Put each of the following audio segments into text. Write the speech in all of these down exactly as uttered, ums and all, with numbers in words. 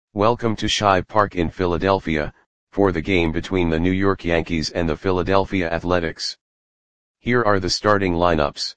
Welcome to Shive Park in Philadelphia, for the game between the New York Yankees and the Philadelphia Athletics. Here are the starting lineups.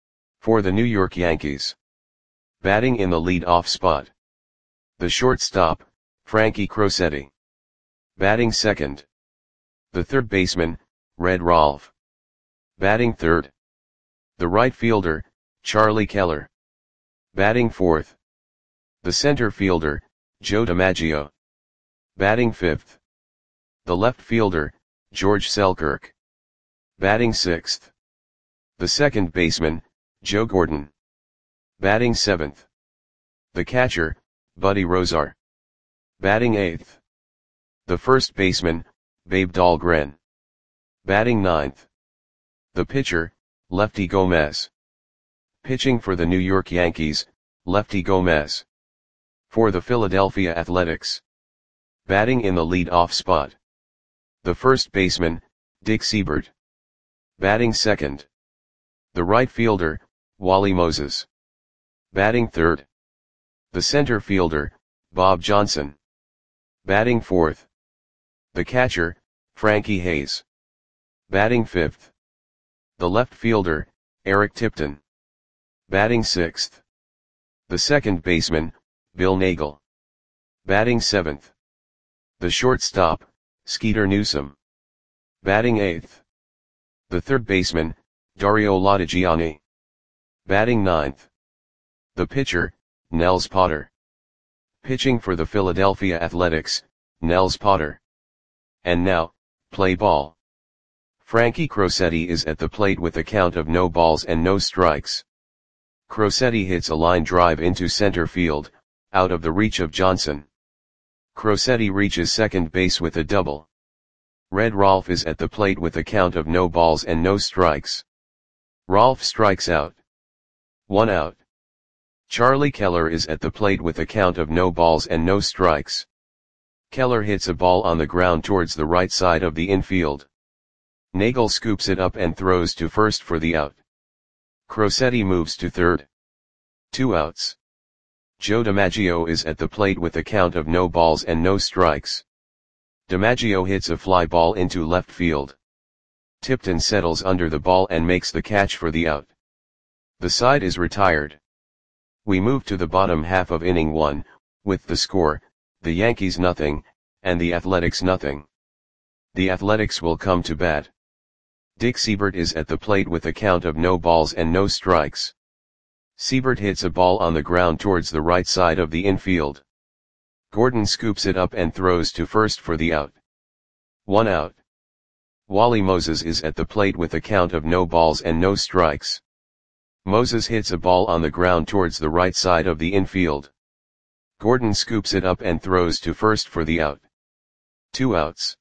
For the New York Yankees. Batting in the lead-off spot. The shortstop, Frankie Crosetti. Batting second. The third baseman, Red Rolfe. Batting third. The right fielder, Charlie Keller. Batting fourth. The center fielder, Joe DiMaggio. Batting fifth. The left fielder, George Selkirk. Batting sixth. The second baseman, Joe Gordon. Batting seventh. The catcher, Buddy Rozar. Batting eighth. The first baseman, Babe Dahlgren. Batting ninth. The pitcher, Lefty Gomez. Pitching for the New York Yankees, Lefty Gomez. For the Philadelphia Athletics. Batting in the lead-off spot. The first baseman, Dick Seibert. Batting second. The right fielder, Wally Moses. Batting third. The center fielder, Bob Johnson. Batting fourth. The catcher, Frankie Hayes. Batting fifth. The left fielder, Eric Tipton. Batting sixth. The second baseman, Bill Nagle. Batting seventh. The shortstop, Skeeter Newsom. Batting eighth. The third baseman, Dario Lodigiani. Batting ninth. The pitcher, Nels Potter. Pitching for the Philadelphia Athletics, Nels Potter. And now, play ball. Frankie Crosetti is at the plate with a count of no balls and no strikes. Crosetti hits a line drive into center field, out of the reach of Johnson. Crosetti reaches second base with a double. Red Rolfe is at the plate with a count of no balls and no strikes. Rolfe strikes out. One out. Charlie Keller is at the plate with a count of no balls and no strikes. Keller hits a ball on the ground towards the right side of the infield. Nagle scoops it up and throws to first for the out. Crosetti moves to third. Two outs. Joe DiMaggio is at the plate with a count of no balls and no strikes. DiMaggio hits a fly ball into left field. Tipton settles under the ball and makes the catch for the out. The side is retired. We move to the bottom half of inning one, with the score, the Yankees nothing, and the Athletics nothing. The Athletics will come to bat. Dick Seibert is at the plate with a count of no balls and no strikes. Seibert hits a ball on the ground towards the right side of the infield. Gordon scoops it up and throws to first for the out. One out. Wally Moses is at the plate with a count of no balls and no strikes. Moses hits a ball on the ground towards the right side of the infield. Gordon scoops it up and throws to first for the out. Two outs.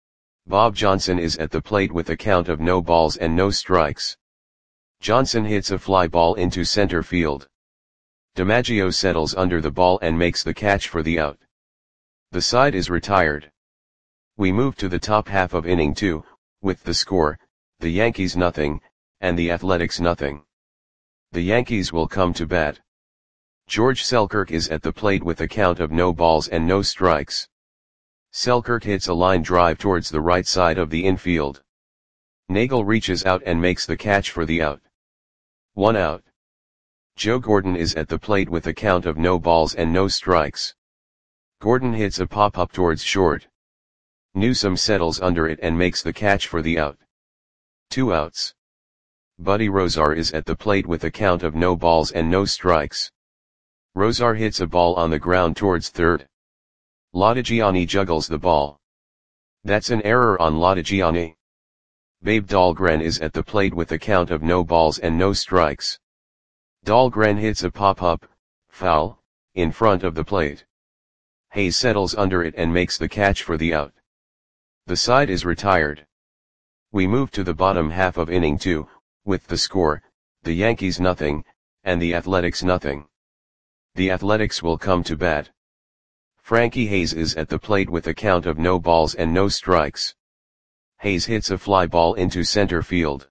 Bob Johnson is at the plate with a count of no balls and no strikes. Johnson hits a fly ball into center field. DiMaggio settles under the ball and makes the catch for the out. The side is retired. We move to the top half of inning two, with the score, the Yankees nothing, and the Athletics nothing. The Yankees will come to bat. George Selkirk is at the plate with a count of no balls and no strikes. Selkirk hits a line drive towards the right side of the infield. Nagle reaches out and makes the catch for the out. One out. Joe Gordon is at the plate with a count of no balls and no strikes. Gordon hits a pop-up towards short. Newsom settles under it and makes the catch for the out. Two outs. Buddy Rozar is at the plate with a count of no balls and no strikes. Rozar hits a ball on the ground towards third. Lodigiani juggles the ball. That's an error on Lodigiani. Babe Dahlgren is at the plate with a count of no balls and no strikes. Dahlgren hits a pop-up, foul, in front of the plate. Hayes settles under it and makes the catch for the out. The side is retired. We move to the bottom half of inning two, with the score, the Yankees nothing, and the Athletics nothing. The Athletics will come to bat. Frankie Hayes is at the plate with a count of no balls and no strikes. Hayes hits a fly ball into center field.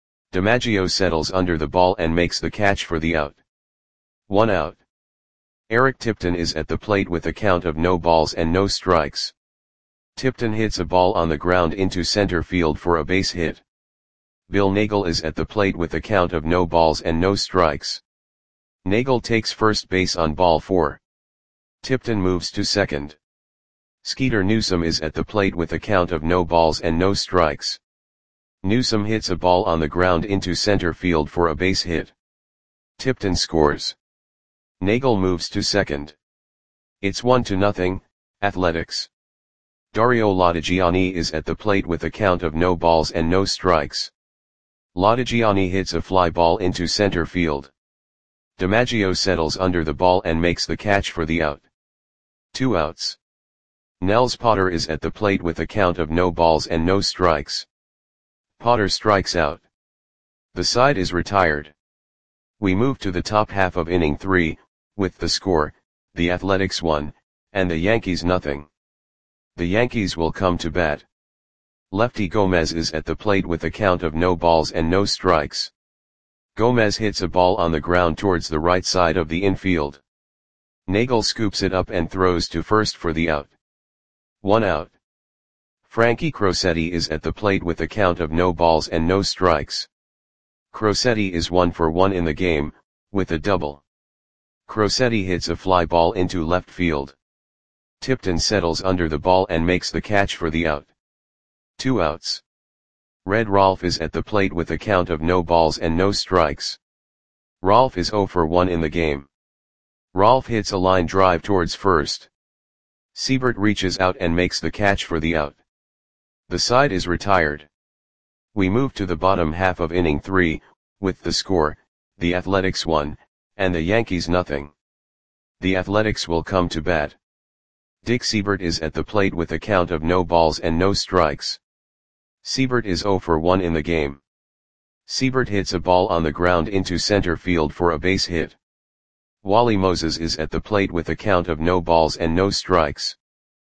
DiMaggio settles under the ball and makes the catch for the out. One out. Eric Tipton is at the plate with a count of no balls and no strikes. Tipton hits a ball on the ground into center field for a base hit. Bill Nagle is at the plate with a count of no balls and no strikes. Nagle takes first base on ball four. Tipton moves to second. Skeeter Newsome is at the plate with a count of no balls and no strikes. Newsome hits a ball on the ground into center field for a base hit. Tipton scores. Nagle moves to second. It's one to nothing, Athletics. Dario Latigiani is at the plate with a count of no balls and no strikes. Latigiani hits a fly ball into center field. DiMaggio settles under the ball and makes the catch for the out. Two outs. Nels Potter is at the plate with a count of no balls and no strikes. Potter strikes out. The side is retired. We move to the top half of inning three, with the score, the Athletics one, and the Yankees nothing. The Yankees will come to bat. Lefty Gomez is at the plate with a count of no balls and no strikes. Gomez hits a ball on the ground towards the right side of the infield. Nagle scoops it up and throws to first for the out. One out. Frankie Crosetti is at the plate with a count of no balls and no strikes. Crosetti is one for one in the game, with a double. Crosetti hits a fly ball into left field. Tipton settles under the ball and makes the catch for the out. Two outs. Red Rolfe is at the plate with a count of no balls and no strikes. Rolfe is zero for one in the game. Rolfe hits a line drive towards first. Siebert reaches out and makes the catch for the out. The side is retired. We move to the bottom half of inning three, with the score, the Athletics one, and the Yankees nothing. The Athletics will come to bat. Dick Siebert is at the plate with a count of no balls and no strikes. Siebert is zero for one in the game. Siebert hits a ball on the ground into center field for a base hit. Wally Moses is at the plate with a count of no balls and no strikes.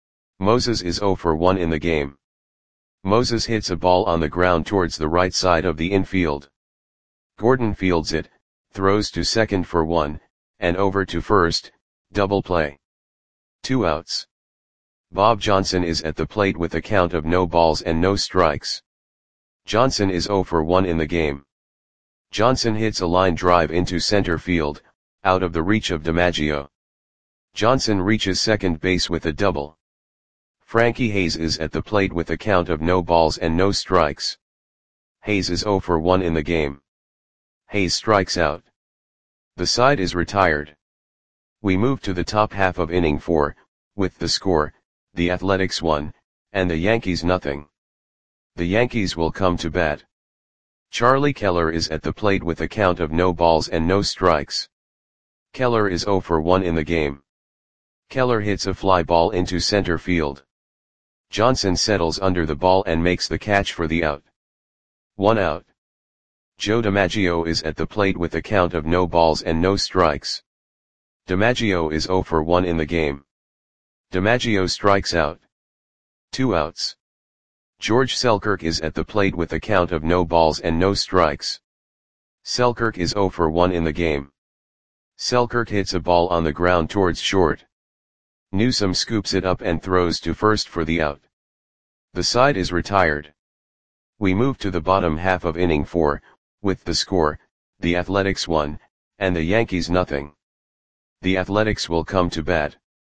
Moses is zero for one in the game. Moses hits a ball on the ground towards the right side of the infield. Gordon fields it, throws to second for one, and over to first, double play. Two outs. Bob Johnson is at the plate with a count of no balls and no strikes. Johnson is zero for one in the game. Johnson hits a line drive into center field, out of the reach of DiMaggio. Johnson reaches second base with a double. Frankie Hayes is at the plate with a count of no balls and no strikes. Hayes is zero for one in the game. Hayes strikes out. The side is retired. We move to the top half of inning four, with the score, the Athletics one, and the Yankees nothing. The Yankees will come to bat. Charlie Keller is at the plate with a count of no balls and no strikes. Keller is zero for one in the game. Keller hits a fly ball into center field. Johnson settles under the ball and makes the catch for the out. One out. Joe DiMaggio is at the plate with a count of no balls and no strikes. DiMaggio is zero for one in the game. DiMaggio strikes out. Two outs. George Selkirk is at the plate with a count of no balls and no strikes. Selkirk is zero for one in the game. Selkirk hits a ball on the ground towards short. Newsome scoops it up and throws to first for the out. The side is retired. We move to the bottom half of inning four, with the score, the Athletics one, and the Yankees nothing. The Athletics will come to bat.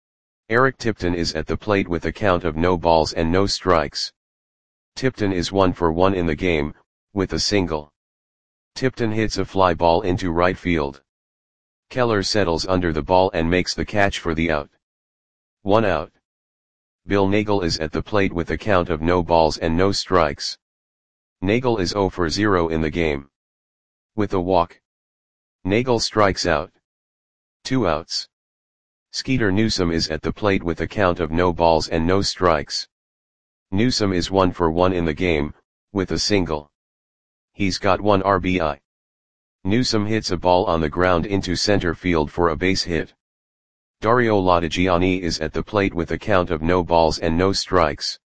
Eric Tipton is at the plate with a count of no balls and no strikes. Tipton is one for one in the game, with a single. Tipton hits a fly ball into right field. Keller settles under the ball and makes the catch for the out. One out. Bill Nagle is at the plate with a count of no balls and no strikes. Nagle is zero for zero in the game. With a walk. Nagle strikes out. Two outs. Skeeter Newsome is at the plate with a count of no balls and no strikes. Newsome is one for one in the game, with a single. He's got one R B I. Newsome hits a ball on the ground into center field for a base hit. Dario Latigiani is at the plate with a count of no balls and no strikes.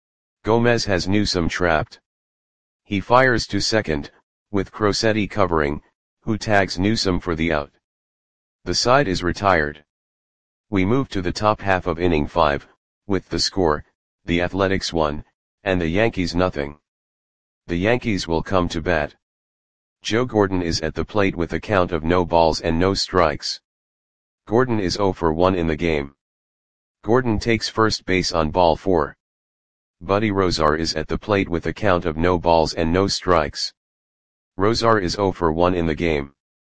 Gomez has Newsome trapped. He fires to second, with Crosetti covering, who tags Newsome for the out. The side is retired. We move to the top half of inning five, with the score, the Athletics one, and the Yankees nothing. The Yankees will come to bat. Joe Gordon is at the plate with a count of no balls and no strikes. Gordon is oh for one in the game. Gordon takes first base on ball four. Buddy Rozar is at the plate with a count of no balls and no strikes. Rozar is oh for one in the game.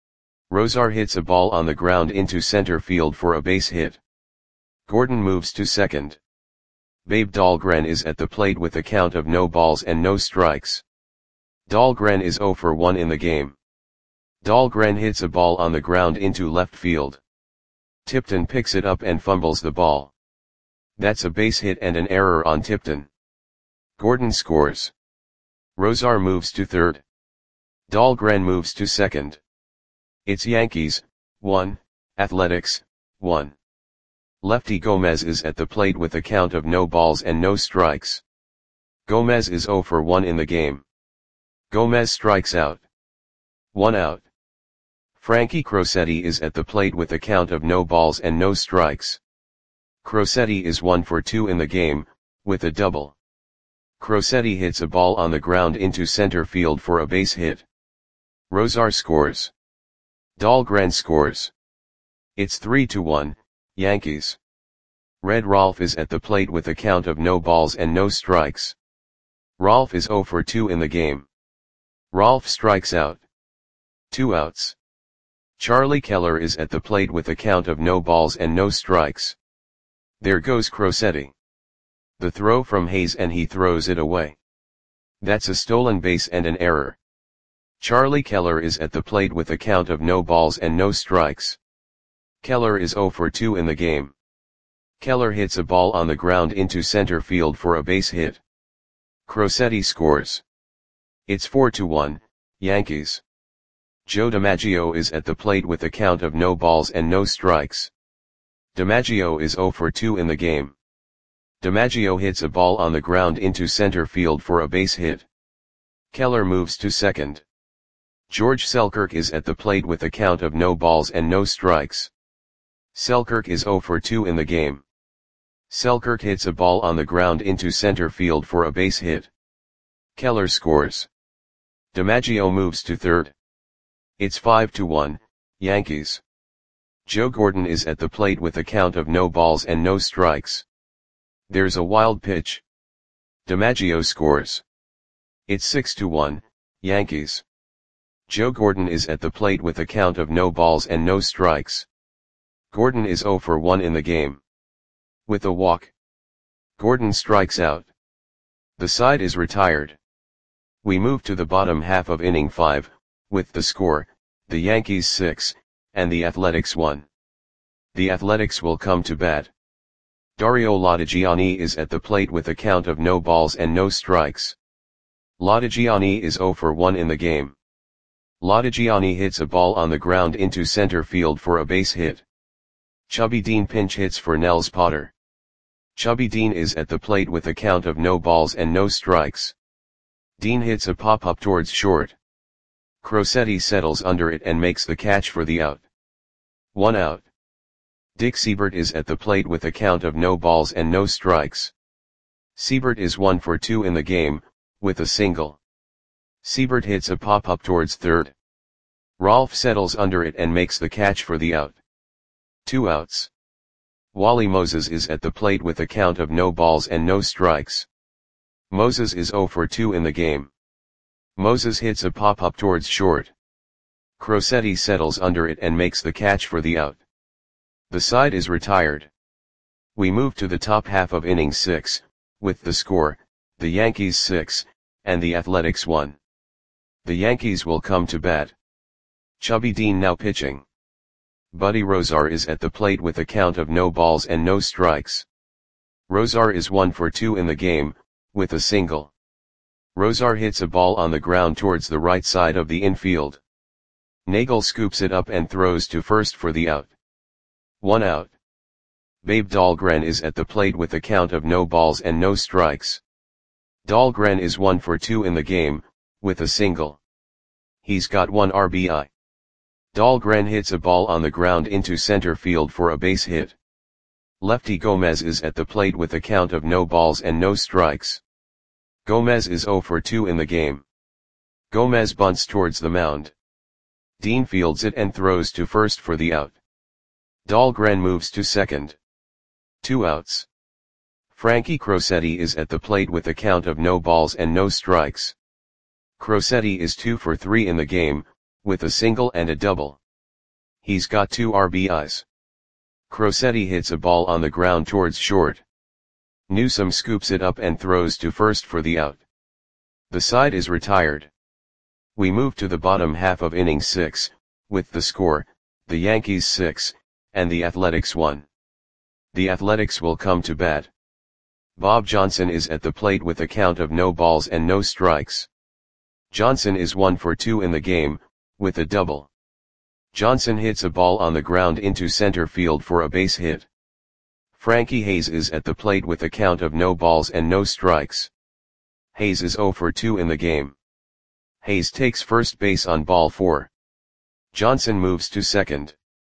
Rozar hits a ball on the ground into center field for a base hit. Gordon moves to second. Babe Dahlgren is at the plate with a count of no balls and no strikes. Dahlgren is oh for one in the game. Dahlgren hits a ball on the ground into left field. Tipton picks it up and fumbles the ball. That's a base hit and an error on Tipton. Gordon scores. Rozar moves to third. Dahlgren moves to second. It's Yankees, one, Athletics, one. Lefty Gomez is at the plate with a count of no balls and no strikes. Gomez is oh for one in the game. Gomez strikes out. One out. Frankie Crosetti is at the plate with a count of no balls and no strikes. Crosetti is one for two in the game, with a double. Crosetti hits a ball on the ground into center field for a base hit. Rozar scores. Dahlgren scores. It's three to one, Yankees. Red Rolf is at the plate with a count of no balls and no strikes. Rolf is oh for two in the game. Rolf strikes out. Two outs. Charlie Keller is at the plate with a count of no balls and no strikes. There goes Crosetti. The throw from Hayes and he throws it away. That's a stolen base and an error. Charlie Keller is at the plate with a count of no balls and no strikes. Keller is oh for two in the game. Keller hits a ball on the ground into center field for a base hit. Crosetti scores. It's four to one, Yankees. Joe DiMaggio is at the plate with a count of no balls and no strikes. DiMaggio is oh for two in the game. DiMaggio hits a ball on the ground into center field for a base hit. Keller moves to second. George Selkirk is at the plate with a count of no balls and no strikes. Selkirk is oh for two in the game. Selkirk hits a ball on the ground into center field for a base hit. Keller scores. DiMaggio moves to third. It's five to one, Yankees. Joe Gordon is at the plate with a count of no balls and no strikes. There's a wild pitch. DiMaggio scores. It's six to one, Yankees. Joe Gordon is at the plate with a count of no balls and no strikes. Gordon is oh for one in the game. With a walk. Gordon strikes out. The side is retired. We move to the bottom half of inning five, with the score, the Yankees six, and the Athletics one. The Athletics will come to bat. Dario Latigiani is at the plate with a count of no balls and no strikes. Latigiani is oh for one in the game. Latigiani hits a ball on the ground into center field for a base hit. Chubby Dean pinch hits for Nels Potter. Chubby Dean is at the plate with a count of no balls and no strikes. Dean hits a pop-up towards short. Crosetti settles under it and makes the catch for the out. One out. Dick Siebert is at the plate with a count of no balls and no strikes. Siebert is one for two in the game, with a single. Siebert hits a pop-up towards third. Rolf settles under it and makes the catch for the out. Two outs. Wally Moses is at the plate with a count of no balls and no strikes. Moses is oh for two in the game. Moses hits a pop-up towards short. Crosetti settles under it and makes the catch for the out. The side is retired. We move to the top half of inning six, with the score, the Yankees six, and the Athletics one. The Yankees will come to bat. Chubby Dean now pitching. Buddy Rozar is at the plate with a count of no balls and no strikes. Rozar is one for two in the game, with a single. Rozar hits a ball on the ground towards the right side of the infield. Nagel scoops it up and throws to first for the out. One out. Babe Dahlgren is at the plate with a count of no balls and no strikes. Dahlgren is one for two in the game, with a single. He's got one R B I. Dahlgren hits a ball on the ground into center field for a base hit. Lefty Gomez is at the plate with a count of no balls and no strikes. Gomez is zero for two in the game. Gomez bunts towards the mound. Dean fields it and throws to first for the out. Dahlgren moves to second. Two outs. Frankie Crosetti is at the plate with a count of no balls and no strikes. Crosetti is two for three in the game, with a single and a double. He's got two R B Is. Crosetti hits a ball on the ground towards short. Newsome scoops it up and throws to first for the out. The side is retired. We move to the bottom half of inning six, with the score, the Yankees six, and the Athletics one. The Athletics will come to bat. Bob Johnson is at the plate with a count of no balls and no strikes. Johnson is one for two in the game, with a double. Johnson hits a ball on the ground into center field for a base hit. Frankie Hayes is at the plate with a count of no balls and no strikes. Hayes is zero for two in the game. Hayes takes first base on ball four. Johnson moves to second.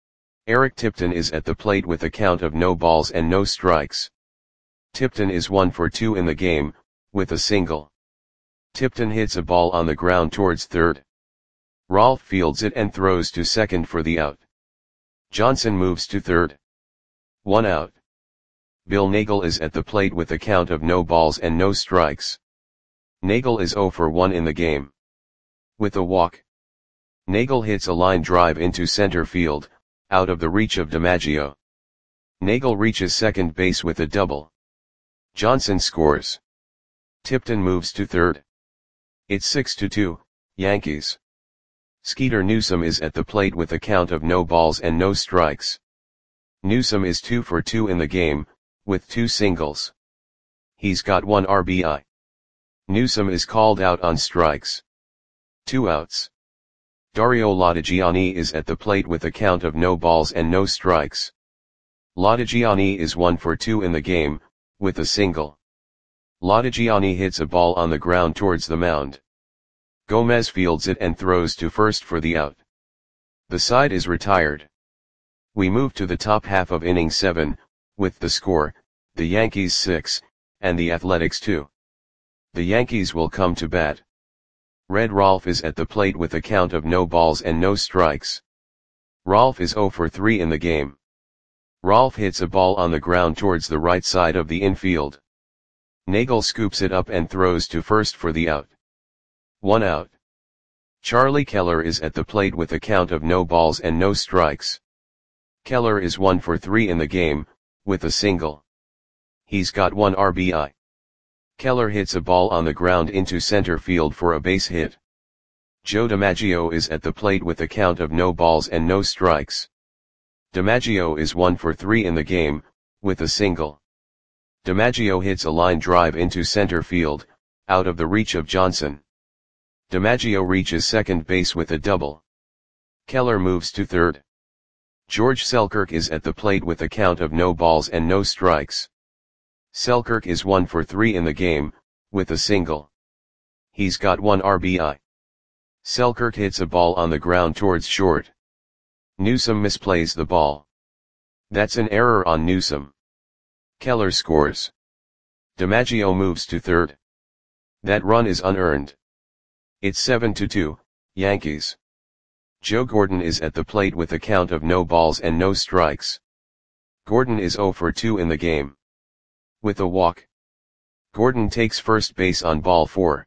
Eric Tipton is at the plate with a count of no balls and no strikes. Tipton is one for two in the game, with a single. Tipton hits a ball on the ground towards third. Rolfe fields it and throws to second for the out. Johnson moves to third. One out. Bill Nagel is at the plate with a count of no balls and no strikes. Nagel is zero for one in the game. With a walk. Nagel hits a line drive into center field, out of the reach of DiMaggio. Nagel reaches second base with a double. Johnson scores. Tipton moves to third. It's six to two, Yankees. Skeeter Newsome is at the plate with a count of no balls and no strikes. Newsome is two for two in the game, with two singles. He's got one R B I. Newsome is called out on strikes. Two outs. Dario Lottigiani is at the plate with a count of no balls and no strikes. Lottigiani is one for two in the game, with a single. Lottigiani hits a ball on the ground towards the mound. Gomez fields it and throws to first for the out. The side is retired. We move to the top half of inning seven, with the score, the Yankees six, and the Athletics two. The Yankees will come to bat. Red Rolfe is at the plate with a count of no balls and no strikes. Rolfe is zero for three in the game. Rolfe hits a ball on the ground towards the right side of the infield. Nagel scoops it up and throws to first for the out. One out. Charlie Keller is at the plate with a count of no balls and no strikes. Keller is one for three in the game, with a single. He's got one R B I. Keller hits a ball on the ground into center field for a base hit. Joe DiMaggio is at the plate with a count of no balls and no strikes. DiMaggio is one for three in the game, with a single. DiMaggio hits a line drive into center field, out of the reach of Johnson. DiMaggio reaches second base with a double. Keller moves to third. George Selkirk is at the plate with a count of no balls and no strikes. Selkirk is one for three in the game, with a single. He's got one R B I. Selkirk hits a ball on the ground towards short. Newsome misplays the ball. That's an error on Newsome. Keller scores. DiMaggio moves to third. That run is unearned. It's seven to two, Yankees. Joe Gordon is at the plate with a count of no balls and no strikes. Gordon is zero for two in the game. With a walk. Gordon takes first base on ball four.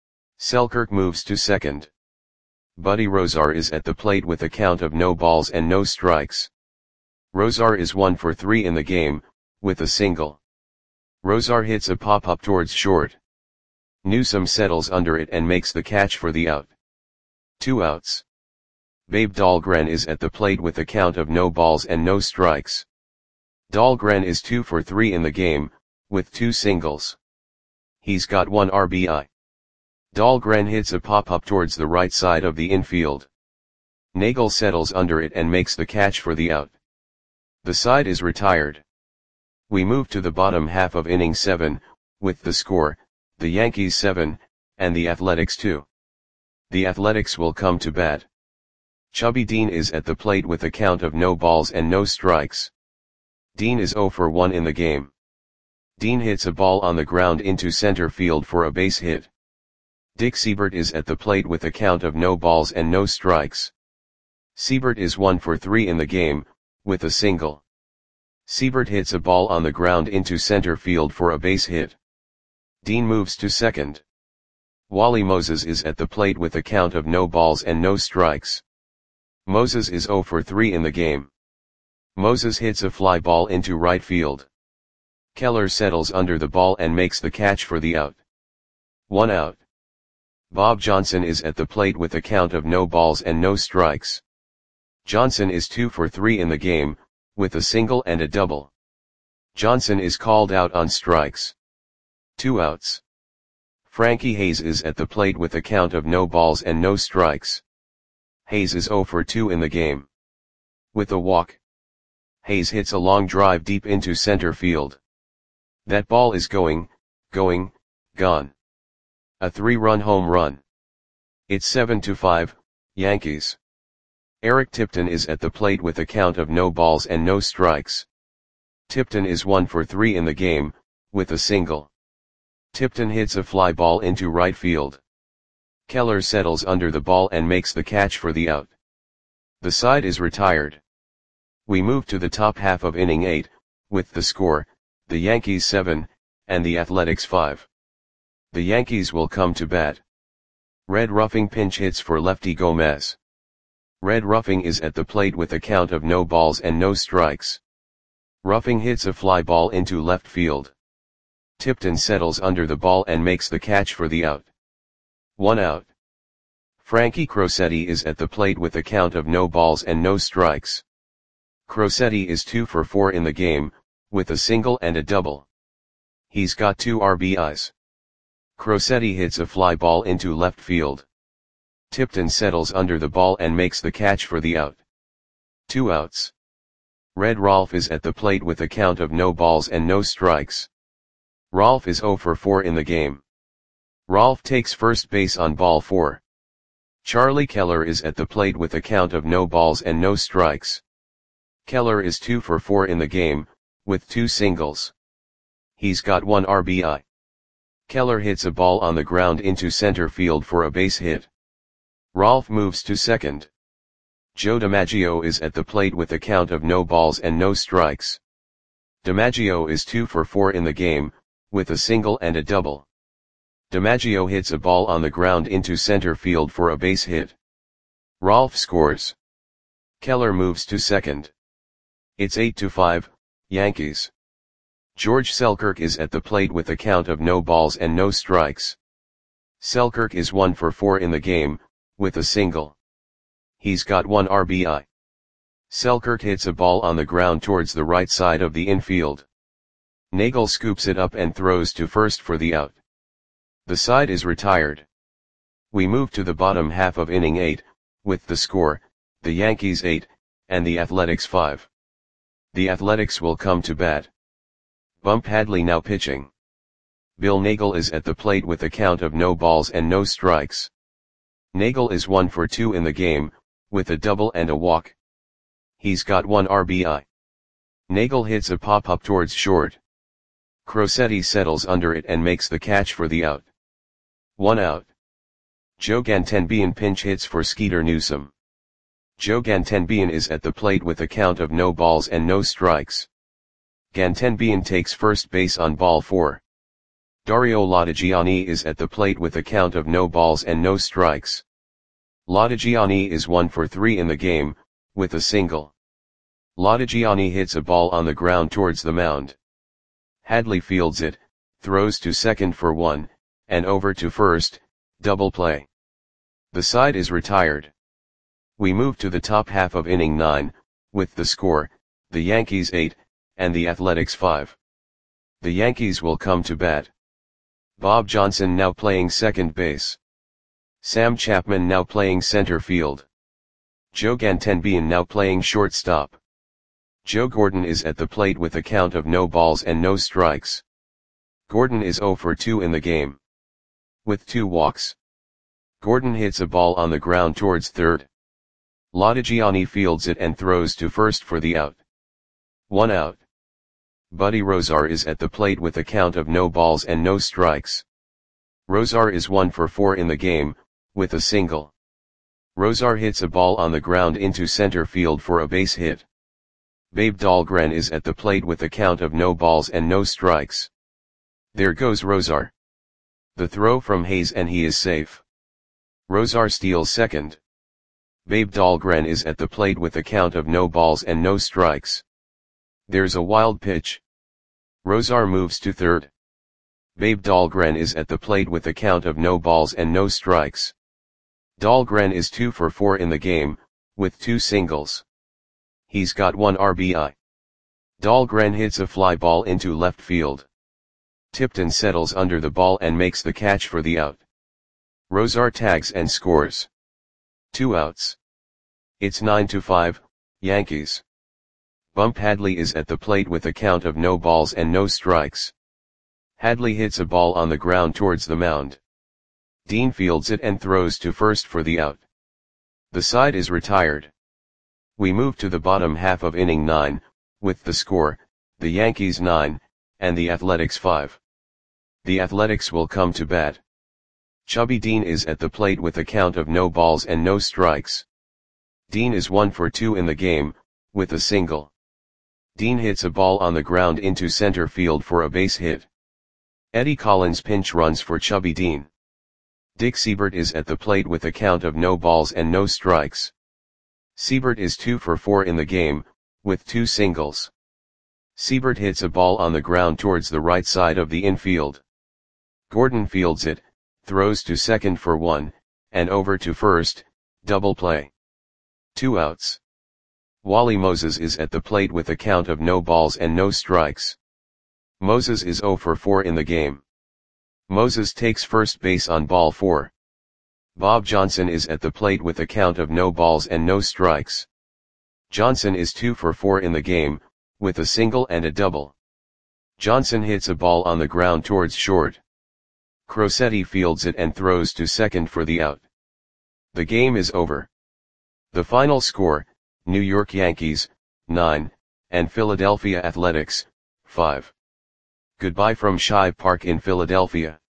Selkirk moves to second. Buddy Rozar is at the plate with a count of no balls and no strikes. Rozar is one for three in the game, with a single. Rozar hits a pop-up towards short. Newsome settles under it and makes the catch for the out. Two outs. Babe Dahlgren is at the plate with a count of no balls and no strikes. Dahlgren is two for three in the game, with two singles. He's got one R B I. Dahlgren hits a pop-up towards the right side of the infield. Nagel settles under it and makes the catch for the out. The side is retired. We move to the bottom half of inning seven, with the score, the Yankees seven, and the Athletics two. The Athletics will come to bat. Chubby Dean is at the plate with a count of no balls and no strikes. Dean is zero for one in the game. Dean hits a ball on the ground into center field for a base hit. Dick Seibert is at the plate with a count of no balls and no strikes. Seibert is one for three in the game, with a single. Seibert hits a ball on the ground into center field for a base hit. Dean moves to second. Wally Moses is at the plate with a count of no balls and no strikes. Moses is zero for three in the game. Moses hits a fly ball into right field. Keller settles under the ball and makes the catch for the out. One out. Bob Johnson is at the plate with a count of no balls and no strikes. Johnson is two for three in the game, with a single and a double. Johnson is called out on strikes. Two outs. Frankie Hayes is at the plate with a count of no balls and no strikes. Hayes is zero for two in the game. With a walk. Hayes hits a long drive deep into center field. That ball is going, going, gone. A three-run home run. It's seven to five, Yankees. Eric Tipton is at the plate with a count of no balls and no strikes. Tipton is one for three in the game, with a single. Tipton hits a fly ball into right field. Keller settles under the ball and makes the catch for the out. The side is retired. We move to the top half of inning eight, with the score, the Yankees seven, and the Athletics five. The Yankees will come to bat. Red Ruffing pinch hits for lefty Gomez. Red Ruffing is at the plate with a count of no balls and no strikes. Ruffing hits a fly ball into left field. Tipton settles under the ball and makes the catch for the out. One out. Frankie Crosetti is at the plate with a count of no balls and no strikes. Crosetti is two for four in the game, with a single and a double. He's got two R B Is. Crosetti hits a fly ball into left field. Tipton settles under the ball and makes the catch for the out. Two outs. Red Rolfe is at the plate with a count of no balls and no strikes. Rolfe is zero for four in the game. Rolfe takes first base on ball four. Charlie Keller is at the plate with a count of no balls and no strikes. Keller is two for four in the game, with two singles. He's got one R B I. Keller hits a ball on the ground into center field for a base hit. Rolfe moves to second. Joe DiMaggio is at the plate with a count of no balls and no strikes. DiMaggio is two for four in the game, with a single and a double. DiMaggio hits a ball on the ground into center field for a base hit. Rolfe scores. Keller moves to second. It's eight to five, Yankees. George Selkirk is at the plate with a count of no balls and no strikes. Selkirk is one for four in the game, with a single. He's got one R B I. Selkirk hits a ball on the ground towards the right side of the infield. Nagel scoops it up and throws to first for the out. The side is retired. We move to the bottom half of inning eight, with the score, the Yankees eight, and the Athletics five. The Athletics will come to bat. Bump Hadley now pitching. Bill Nagel is at the plate with a count of no balls and no strikes. Nagel is one for two in the game, with a double and a walk. He's got one R B I. Nagel hits a pop-up towards short. Crosetti settles under it and makes the catch for the out. One out. Joe Gantenbean pinch hits for Skeeter Newsom. Joe Gantenbean is at the plate with a count of no balls and no strikes. Gantenbean takes first base on ball four. Dario Lodigiani is at the plate with a count of no balls and no strikes. Lodigiani is one for three in the game, with a single. Lodigiani hits a ball on the ground towards the mound. Hadley fields it, throws to second for one, and over to first, double play. The side is retired. We move to the top half of inning nine, with the score, the Yankees eight, and the Athletics five. The Yankees will come to bat. Bob Johnson now playing second base. Sam Chapman now playing center field. Joe Gantenbean now playing shortstop. Joe Gordon is at the plate with a count of no balls and no strikes. Gordon is zero for two in the game. With two walks. Gordon hits a ball on the ground towards third. Lodigiani fields it and throws to first for the out. One out. Buddy Rozar is at the plate with a count of no balls and no strikes. Rozar is one for four in the game, with a single. Rozar hits a ball on the ground into center field for a base hit. Babe Dahlgren is at the plate with a count of no balls and no strikes. There goes Rozar. The throw from Hayes and he is safe. Rozar steals second. Babe Dahlgren is at the plate with a count of no balls and no strikes. There's a wild pitch. Rozar moves to third. Babe Dahlgren is at the plate with a count of no balls and no strikes. Dahlgren is two for four in the game, with two singles. He's got one R B I. Dahlgren hits a fly ball into left field. Tipton settles under the ball and makes the catch for the out. Rozar tags and scores. Two outs. It's nine to five, Yankees. Bump Hadley is at the plate with a count of no balls and no strikes. Hadley hits a ball on the ground towards the mound. Dean fields it and throws to first for the out. The side is retired. We move to the bottom half of inning nine, with the score, the Yankees nine, and the Athletics five. The Athletics will come to bat. Chubby Dean is at the plate with a count of no balls and no strikes. Dean is one for two in the game, with a single. Dean hits a ball on the ground into center field for a base hit. Eddie Collins pinch runs for Chubby Dean. Dick Seibert is at the plate with a count of no balls and no strikes. Seibert is two for four in the game, with two singles. Seibert hits a ball on the ground towards the right side of the infield. Gordon fields it, throws to second for one, and over to first, double play. Two outs. Wally Moses is at the plate with a count of no balls and no strikes. Moses is zero for four in the game. Moses takes first base on ball four. Bob Johnson is at the plate with a count of no balls and no strikes. Johnson is two for four in the game, with a single and a double. Johnson hits a ball on the ground towards short. Crosetti fields it and throws to second for the out. The game is over. The final score, New York Yankees, nine, and Philadelphia Athletics, five. Goodbye from Shive Park in Philadelphia.